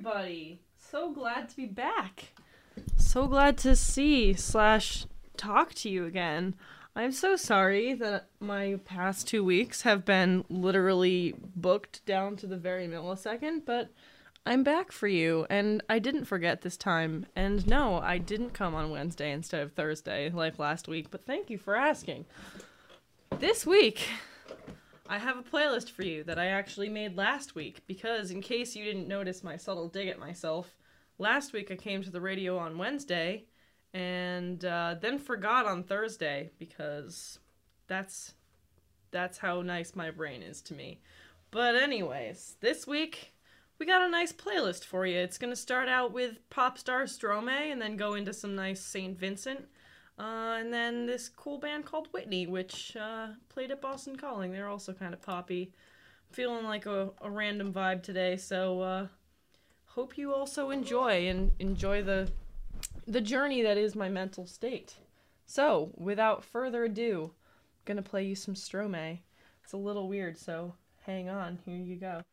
everybody. So glad to be back. So glad to see/talk to you again. I'm so sorry that my past 2 weeks have been literally booked down to the very millisecond, but I'm back for you, and I didn't forget this time. And no, I didn't come on Wednesday instead of Thursday like last week, but thank you for asking. This week, I have a playlist for you that I actually made last week, because in case you didn't notice my subtle dig at myself, last week I came to the radio on Wednesday, and then forgot on Thursday, because that's how nice my brain is to me. But anyways, this week, we got a nice playlist for you. It's going to start out with pop star Stromae, and then go into some nice St. Vincent. And then this cool band called Whitney, which played at Boston Calling. They're also kind of poppy. I'm feeling like a random vibe today, so hope you also enjoy the journey that is my mental state. So, without further ado, I'm gonna play you some Stromae. It's a little weird, so hang on. Here you go.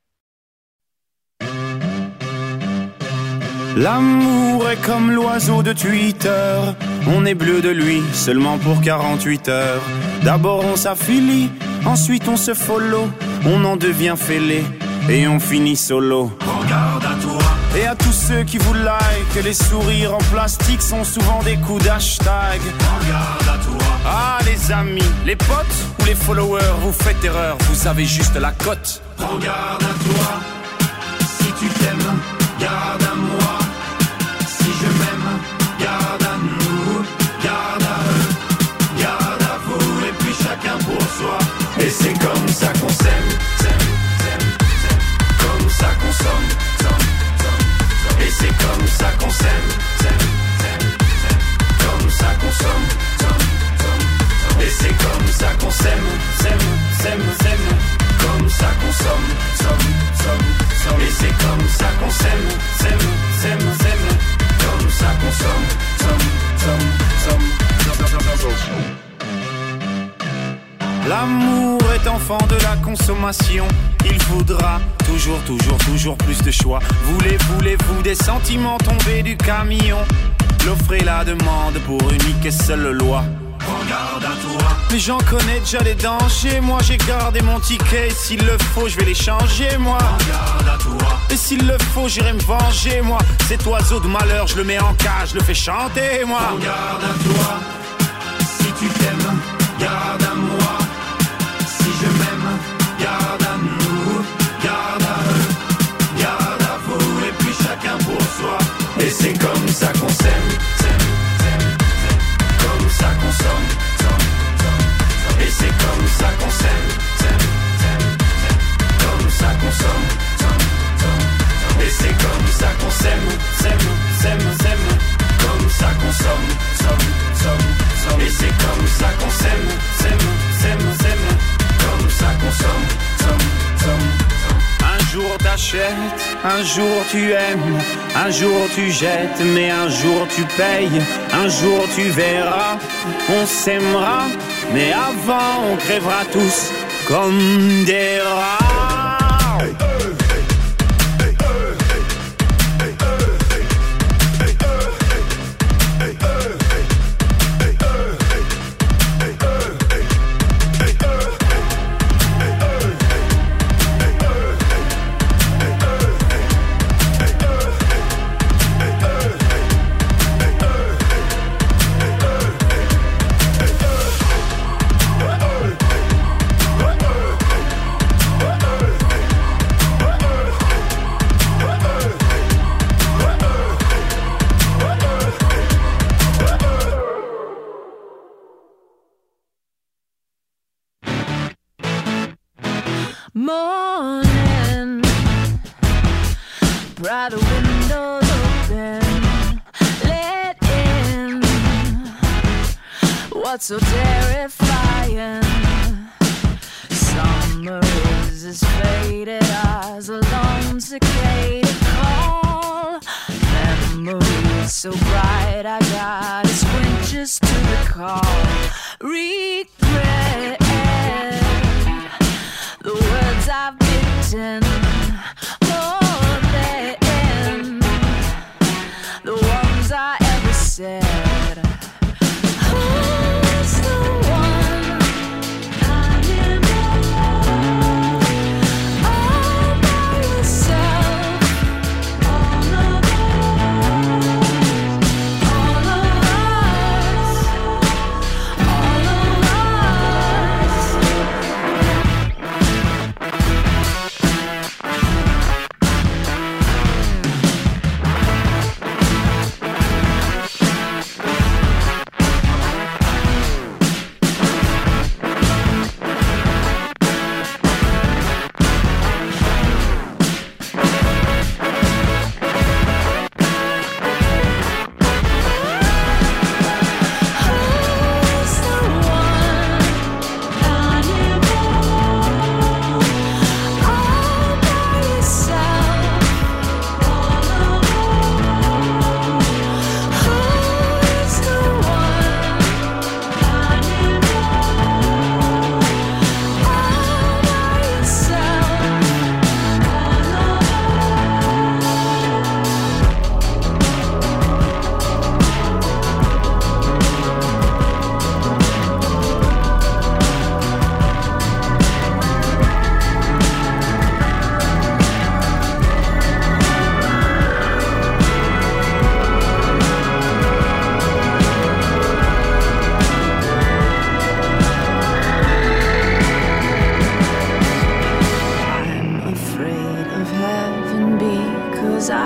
L'amour est comme l'oiseau de Twitter. On est bleu de lui seulement pour 48 heures. D'abord on s'affilie, ensuite on se follow. On en devient fêlé et on finit solo. Regarde à toi. Et à tous ceux qui vous like, les sourires en plastique sont souvent des coups d'hashtag. Regarde à toi. Ah les amis, les potes ou les followers, vous faites erreur, vous avez juste la cote. Regarde à toi. Si tu t'aimes, garde à moi. Si je m'aime, garde à nous, garde à eux, garde à vous, et puis chacun pour soi. Et c'est comme ça qu'on s'aime, comme ça qu'on somme, et c'est comme ça qu'on s'aime, comme ça qu'on somme, et c'est comme ça qu'on s'aime, comme ça qu'on somme, et c'est comme ça qu'on s'aime, comme ça qu'on somme. L'amour est enfant de la consommation. Il faudra toujours plus de choix. Voulez-vous des sentiments tombés du camion? L'offre et la demande pour unique et seule loi. Regarde à toi. Mais j'en connais déjà les dangers. Moi j'ai gardé mon ticket. S'il le faut je vais les changer moi. Regarde à toi. Et s'il le faut j'irai me venger moi. Cet oiseau de malheur je le mets en cage, je le fais chanter moi. Regarde à toi. Si tu t'aimes, garde à moi. Si je m'aime, garde à nous, garde à eux, garde à vous, et puis chacun pour soi. Et c'est comme ça qu'on s'aime, comme ça qu'on somme, et c'est comme ça qu'on s'aime, comme ça qu'on somme, et c'est comme ça qu'on s'aime, comme ça qu'on somme, et c'est comme ça qu'on s'aime, comme ça qu'on somme. Un jour t'achètes, un jour tu aimes, un jour tu jettes, mais un jour tu payes, un jour tu verras, on s'aimera, mais avant on crèvera tous comme des rats. Morning, brighter windows open, let in what's so terrifying. Summer is as faded as a lone cicada call. Memories so bright I gotta squint just to recall. Regret the words I've written more than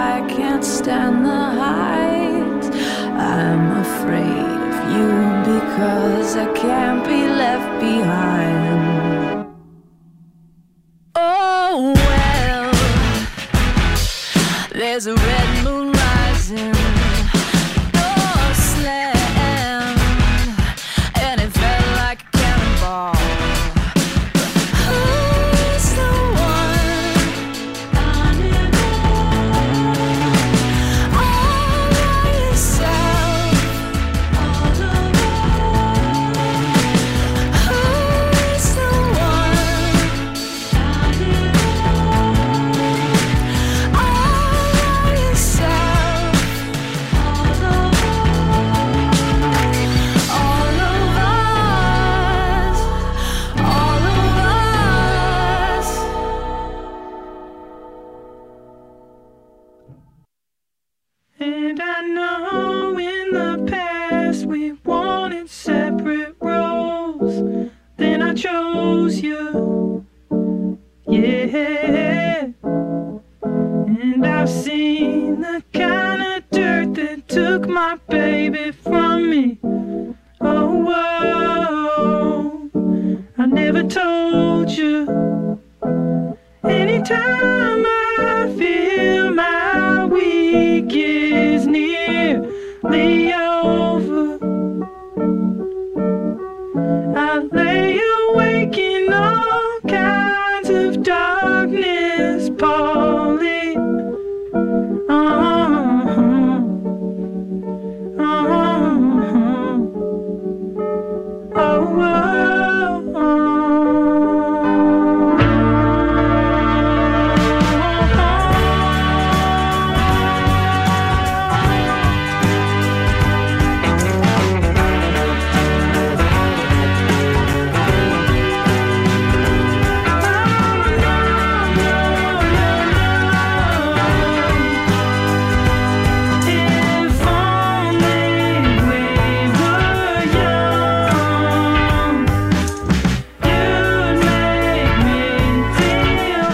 I can't stand the height. I'm afraid of you because I can't be left behind. Oh well, there's a red moon rising. Door slammed, and it felt like a cannonball. Who's the one? All by yourself. Who's the one? All by yourself. All of us. All of us. And I know in the past we wanted separate roles. Then I chose you, yeah. And I've seen the kind of dirt that took my baby from me. Oh, whoa, I never told you. Anytime I feel my week is nearly over, I lay awake in all kinds of darkness, Polly. If only we were young, you'd make me feel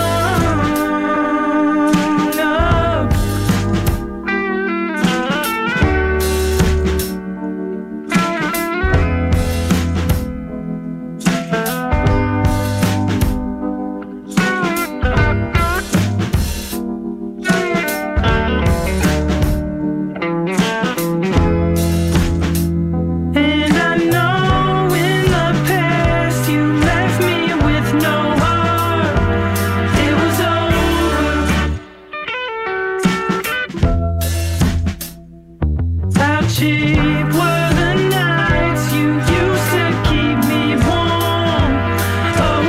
And I know in the past you left me with no heart. It was over. How cheap were the nights you used to keep me warm? Oh,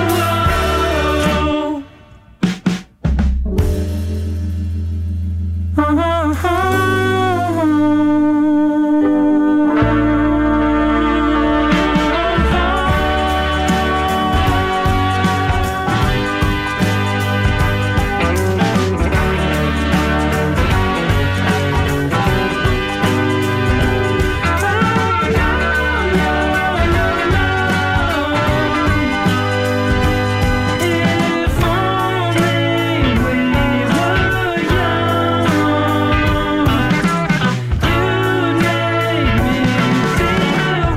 If only we were young, you'd make me feel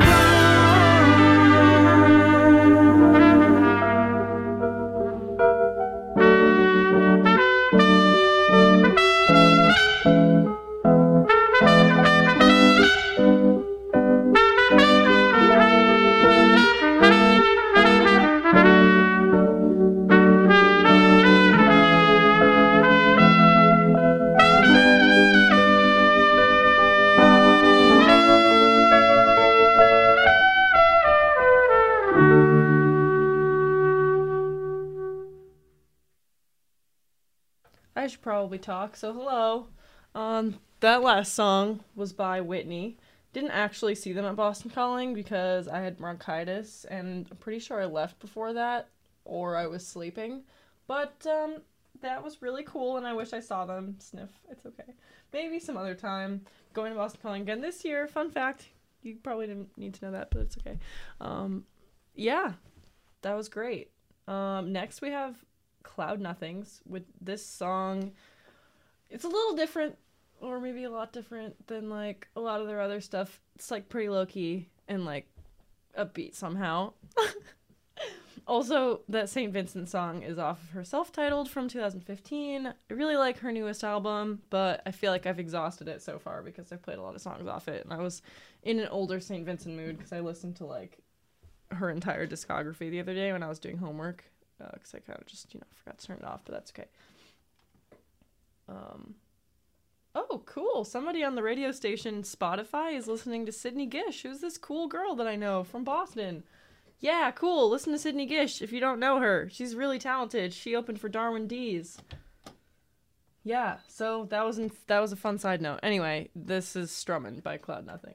I should probably talk. So hello. That last song was by Whitney. Didn't actually see them at Boston Calling because I had bronchitis, and I'm pretty sure I left before that, or I was sleeping. But that was really cool, and I wish I saw them. Sniff. It's okay. Maybe some other time. Going to Boston Calling again this year. Fun fact. You probably didn't need to know that, but it's okay. Yeah, that was great. Next we have Cloud Nothings with this song. It's a little different, or maybe a lot different than, like, a lot of their other stuff. It's, like, pretty low-key and, like, upbeat somehow. Also, that St. Vincent song is off of her self-titled from 2015. I really like her newest album, but I feel like I've exhausted it so far because I've played a lot of songs off it, and I was in an older St. Vincent mood because I listened to, like, her entire discography the other day when I was doing homework, because I kind of just, forgot to turn it off, but that's okay. Oh, cool. Somebody on the radio station Spotify is listening to Sydney Gish, who's this cool girl that I know from Boston. Yeah, cool. Listen to Sydney Gish if you don't know her. She's really talented. She opened for Darwin Dees. Yeah, so that was a fun side note. Anyway, this is Strummin' by Cloud Nothing.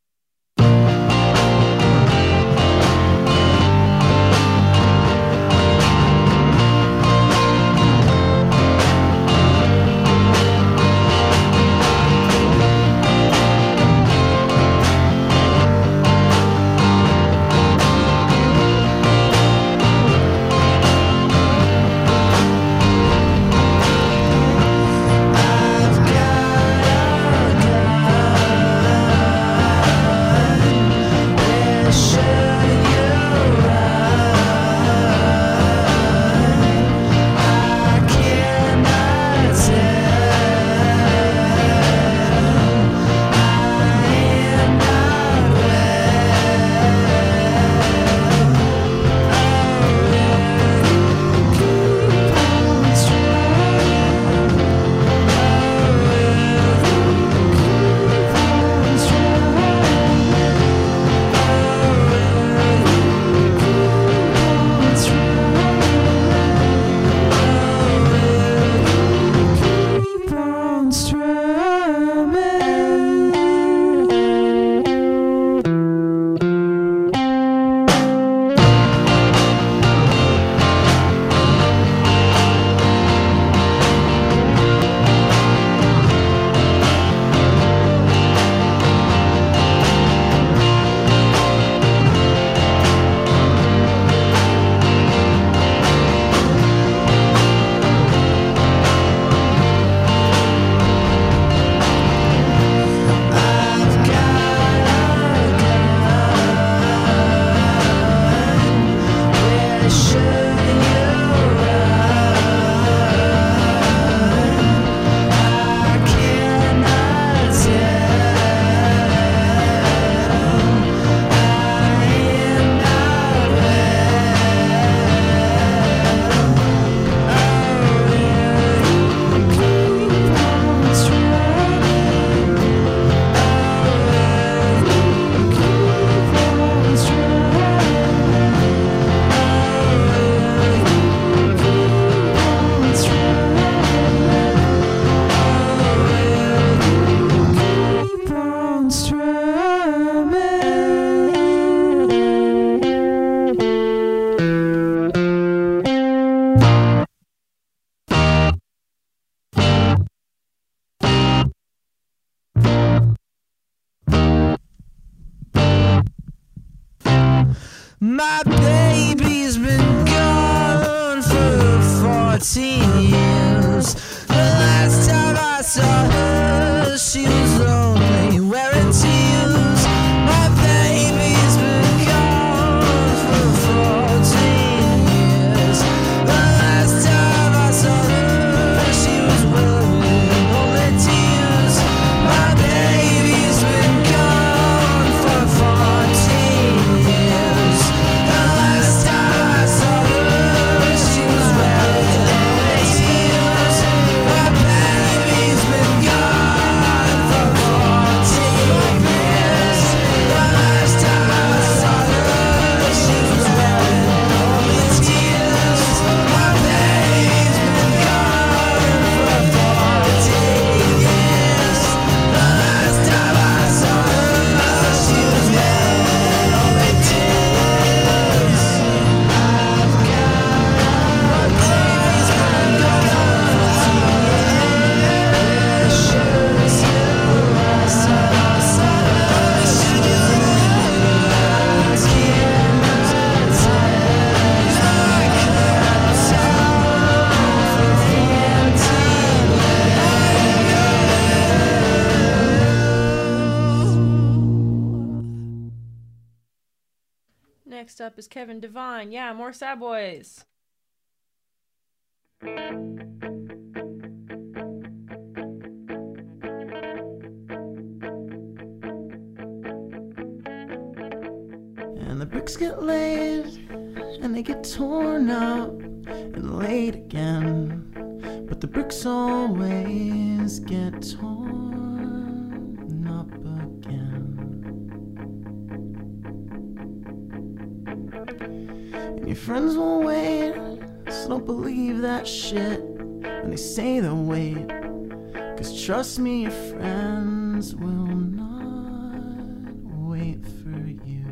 My baby's been gone for 14 years. The last time I saw her, she was lonely, wearing tears. My baby's been gone for 14 years. The last time I saw her, she was wearing only tears. My baby's been gone for 14 years. The last time I saw her, she was wearing only tears. next up is Kevin Devine. Yeah, more Sad Boys. And the bricks get laid, and they get torn up and laid again. But the bricks always get torn up again. And your friends will wait, so don't believe that shit when they say they'll wait. 'Cause trust me, your friends will not wait for you.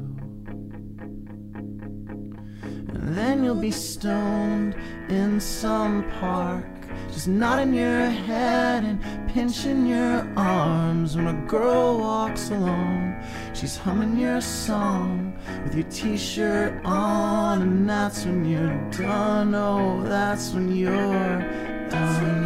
And then you'll be stoned in some park, just nodding your head and pinching your arms. When a girl walks along, she's humming your song with your t-shirt on. And that's when you're done, oh, that's when you're done.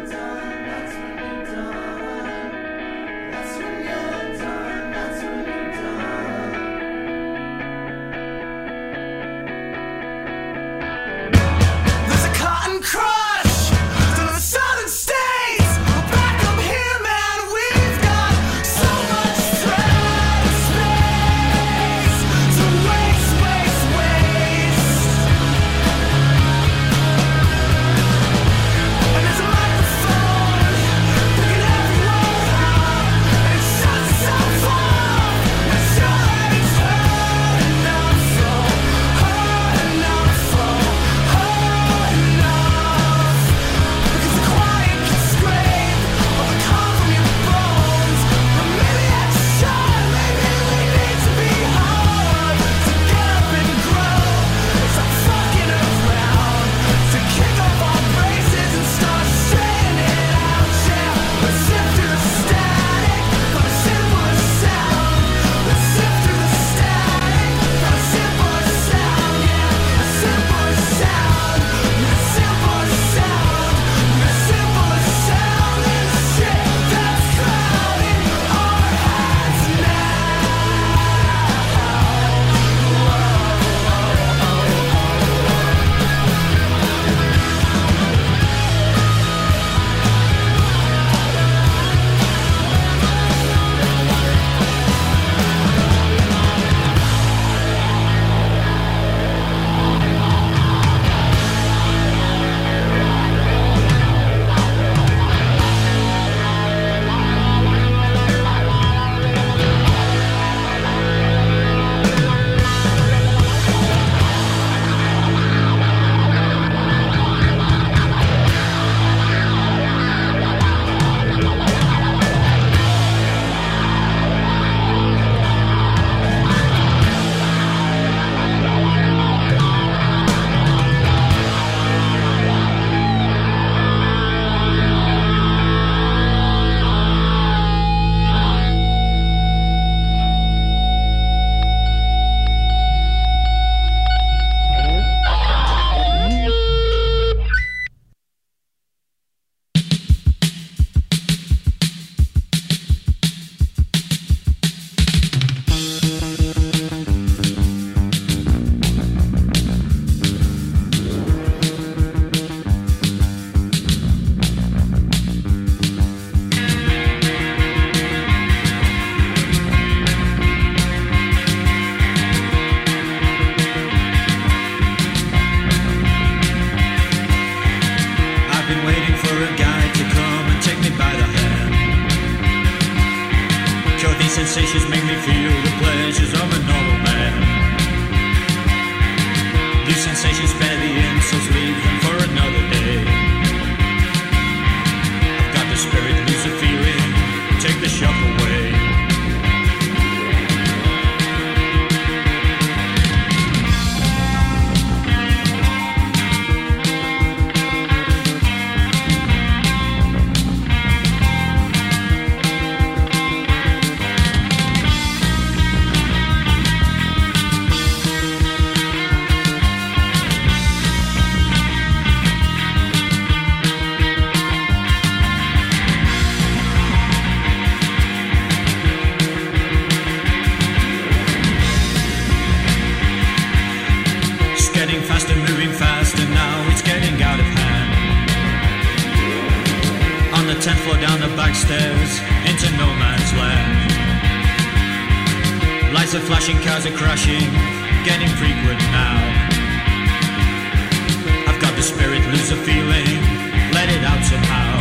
sensations make me feel the pleasures of a normal man. These sensations spare the insults, leave them for another day. I've got the spirit, lose the feeling, take the shock away. floor down the back stairs into no man's land. Lights are flashing, cars are crashing, getting frequent now. I've got the spirit, lose the feeling, let it out somehow.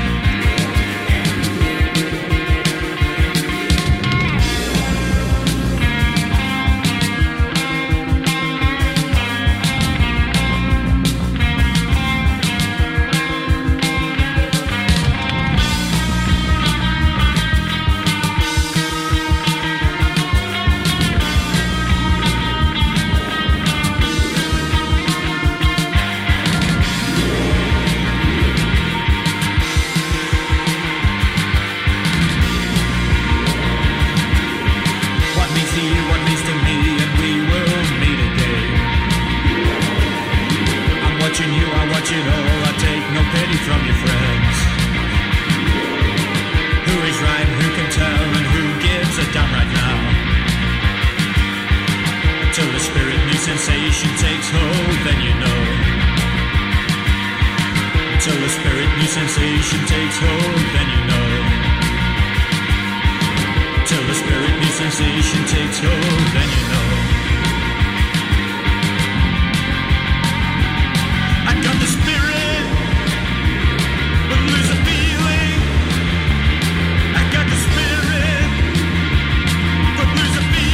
Sensation takes hold, then you know. Until the spirit new sensation takes hold, then you know. Until the spirit new sensation takes hold, then you know. I got the spirit, but lose a feeling. I got the spirit, but lose a feeling.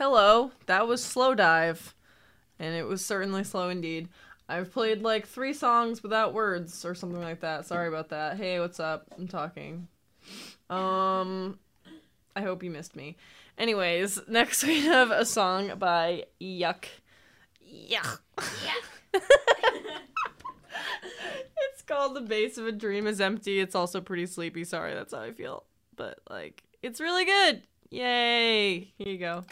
Hello, that was Slow Dive, and it was certainly slow indeed. I've played like 3 songs without words or something like that. Sorry about that. Hey, what's up? I'm talking. I hope you missed me. Anyways, next we have a song by Yuck. Yuck. It's called The Base of a Dream is Empty. It's also pretty sleepy. Sorry, that's how I feel. But, like, it's really good. Yay. Here you go.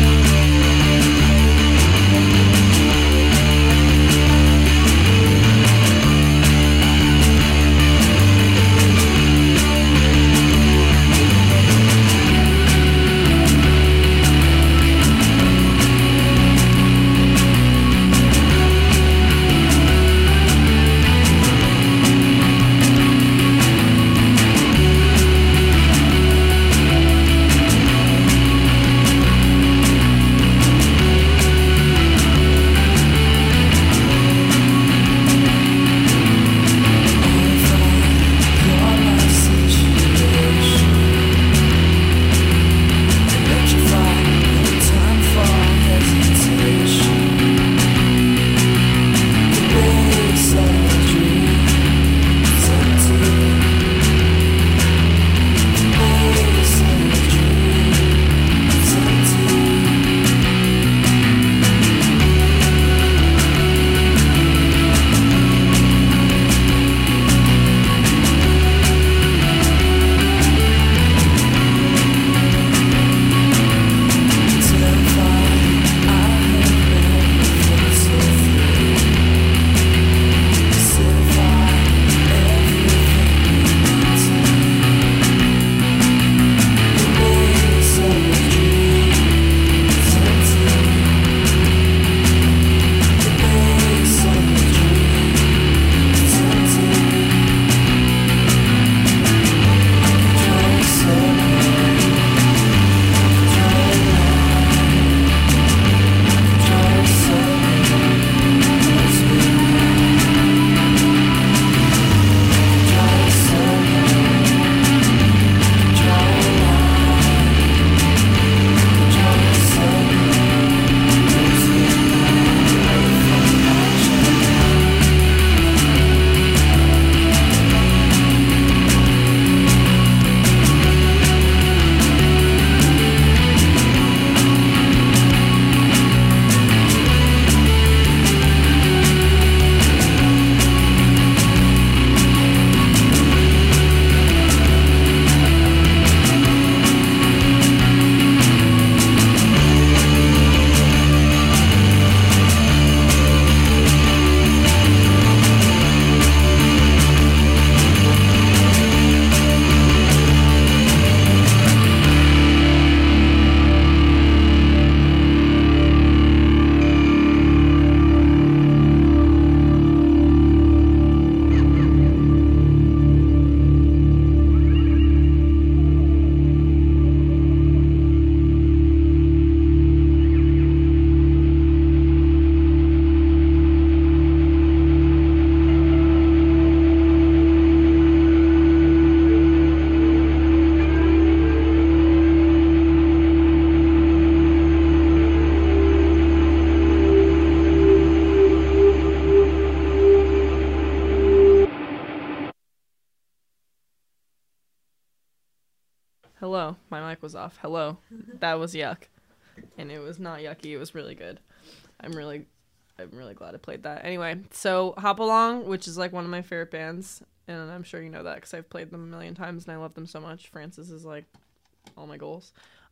Hello. My mic was off. Hello. That was Yuck. And it was not yucky. It was really good. I'm really glad I played that. Anyway, so Hop Along, which is like one of my favorite bands, and I'm sure you know that because I've played them a million times and I love them so much. Frances is like all my goals.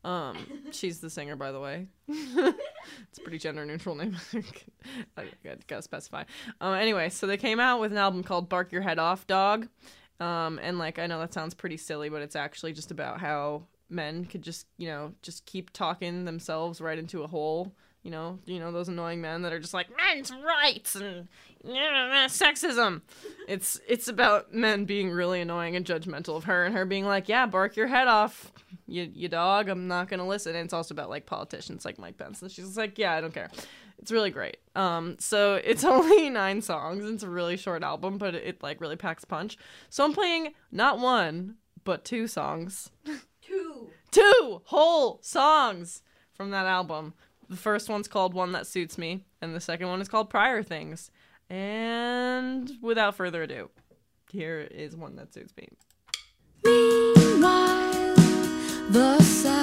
She's the singer, by the way. It's a pretty gender neutral name. I gotta specify. Anyway, so they came out with an album called Bark Your Head Off, Dog. And like, I know that sounds pretty silly, but it's actually just about how men could just keep talking themselves right into a hole. You know, those annoying men that are just like, men's rights and sexism. It's about men being really annoying and judgmental of her, and her being like, yeah, bark your head off, you dog, I'm not gonna listen. And it's also about like politicians like Mike Pence, and she's like, yeah, I don't care. It's really great. So it's only 9 songs. It's a really short album, but it like really packs punch. So I'm playing not 1, but 2 songs. 2 whole songs from that album. The first one's called One That Suits Me, and the second one is called Prior Things. And without further ado, here is One That Suits Me. Meanwhile, the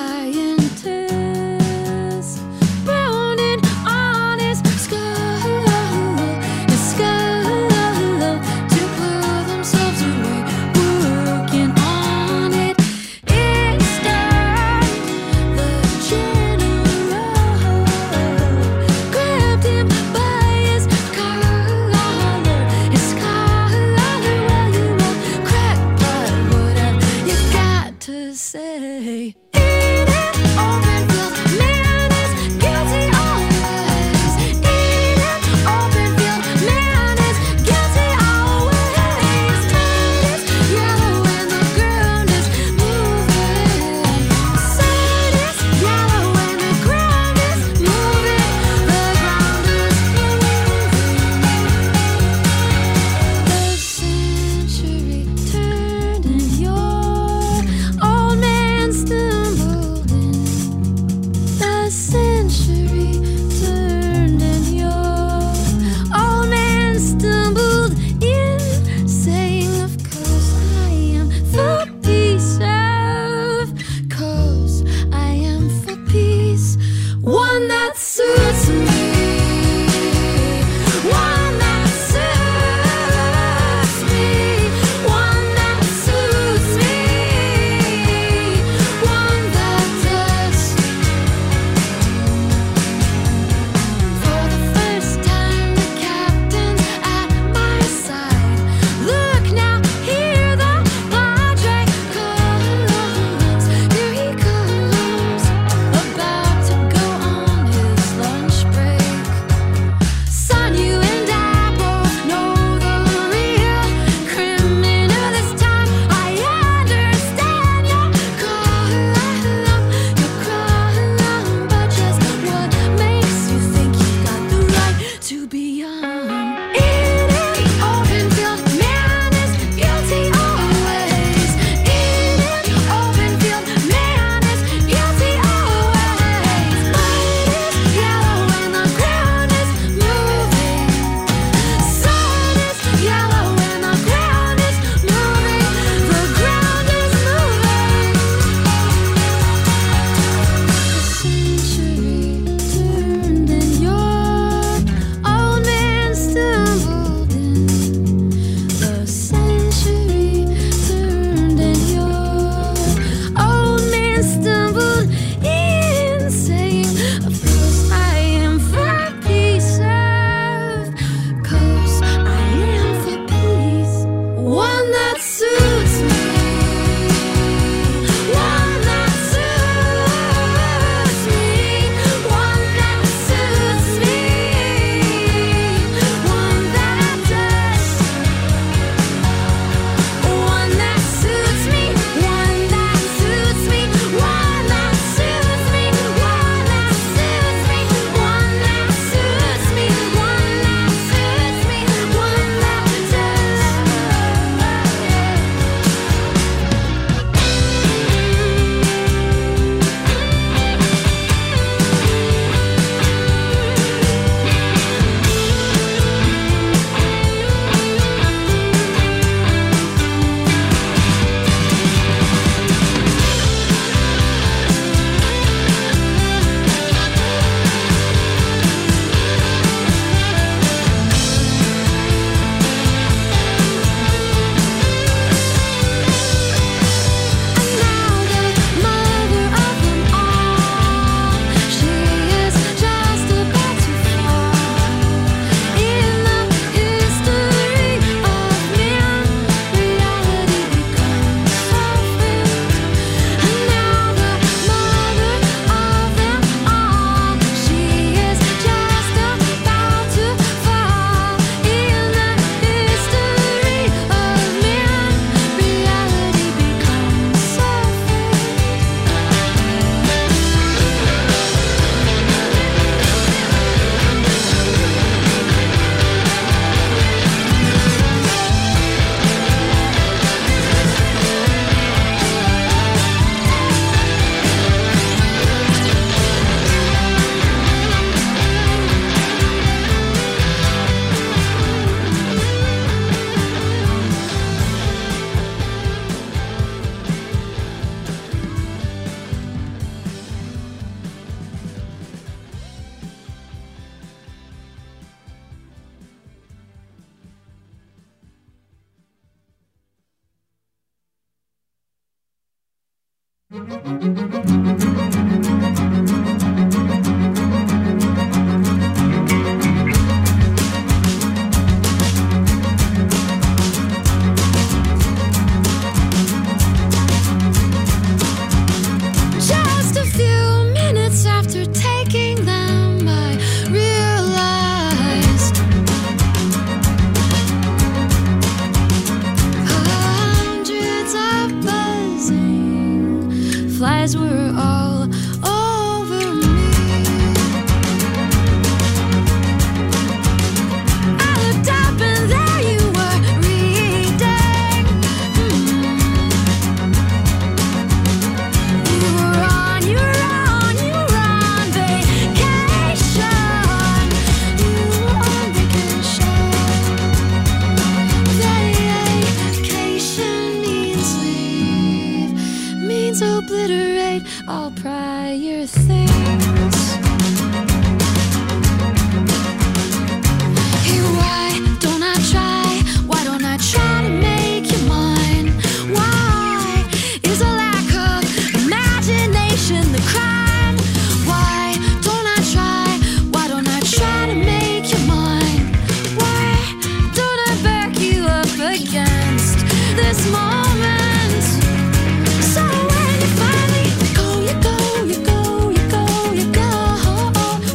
scientist pounding on his skull to put themselves away, working on it. It's time the general grabbed him by his collar. Well, you won't crack, but what have you got to say? Just a few minutes after taking them, I realized hundreds of buzzing flies were all over me. I looked up and there you were reading. You were on vacation. You were on vacation. Vacation means leave, means obliterate all prior things. Hey, why don't I try? Why don't I try to make you mine? Why is a lack of imagination the crime? Why don't I try? Why don't I try to make you mine? Why don't I back you up against this moment? So when you finally go, you go, you go, you go, you go.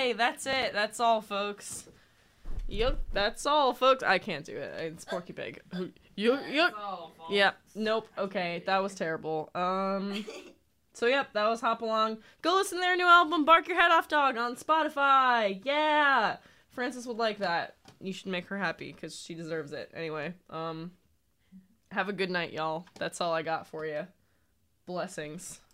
Okay, that's it. That's all, folks. Yep, that's all, folks. I can't do it. It's Porky Pig. Yep. Yeah. Nope. Okay, that was terrible. So yep, that was Hop Along. Go listen to their new album, Bark Your Head Off Dog, on Spotify. Yeah. Frances would like that. You should make her happy because she deserves it. Anyway, have a good night, y'all. That's all I got for you. Blessings.